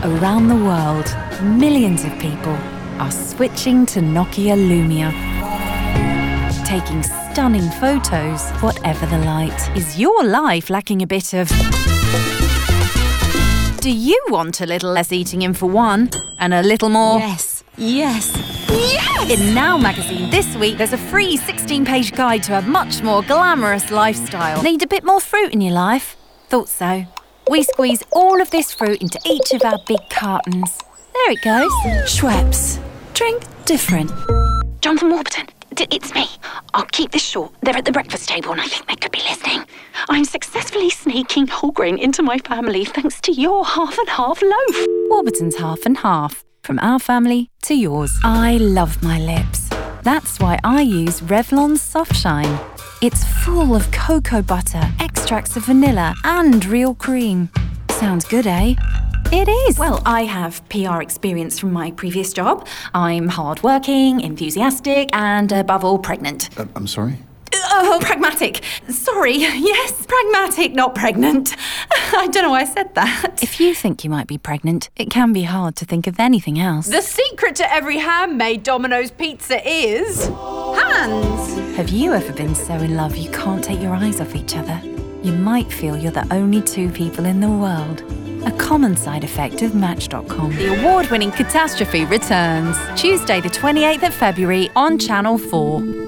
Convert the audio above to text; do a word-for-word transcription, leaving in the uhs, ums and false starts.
Around the world, millions of people are switching to Nokia Lumia. Taking stunning photos, whatever the light. Is your life lacking a bit of... Do you want a little less eating in for one, and a little more... Yes, yes, yes! In Now magazine this week, there's a free sixteen-page guide to a much more glamorous lifestyle. Need a bit more fruit in your life? Thought so. We squeeze all of this fruit into each of our big cartons. There it goes. Schweppes. Drink different. Jonathan Warburton, d- it's me. I'll keep this short. They're at the breakfast table and I think they could be listening. I'm successfully sneaking whole grain into my family thanks to your half and half loaf. Warburton's Half and Half. From our family to yours. I love my lips. That's why I use Revlon's Soft Shine. It's full of cocoa butter, extracts of vanilla and real cream. Sounds good, eh? It is. Well, I have P R experience from my previous job. I'm hardworking, enthusiastic, and above all, pregnant. Uh, I'm sorry? Oh, pragmatic. Sorry, yes, pragmatic, not pregnant. I don't know why I said that. If you think you might be pregnant, it can be hard to think of anything else. The secret to every handmade Domino's pizza is... hands! Have you ever been so in love you can't take your eyes off each other? You might feel you're the only two people in the world. A common side effect of Match dot com. The award-winning Catastrophe returns Tuesday the twenty-eighth of February on Channel four.